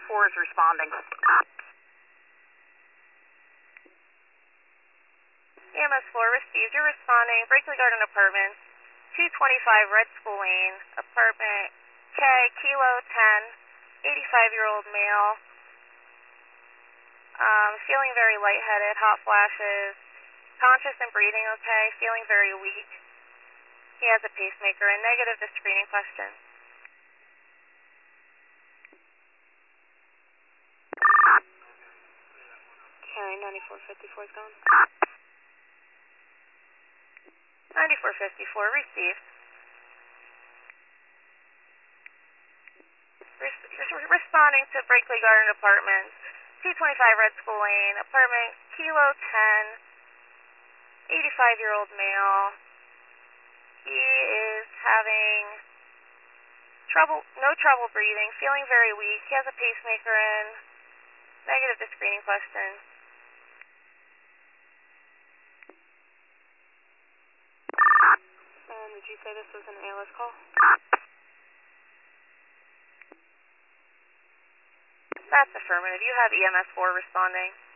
4 is responding. EMS 4 received. You're responding. Brakely Garden Apartments, 225 Red School Lane, apartment K, Kilo 10, 85-year-old male. Feeling very lightheaded, hot flashes, conscious and breathing okay, feeling very weak. He has a pacemaker and negative to screening question. Okay, 9454 is gone. 9454 received. Responding to Brakely Garden Apartments, 225 Red School Lane, apartment Kilo 10, 85-year-old male. He is having no trouble breathing, feeling very weak. He has a pacemaker in, negative to screening question. And did you say this was an ALS call? That's affirmative. You have EMS 4 responding.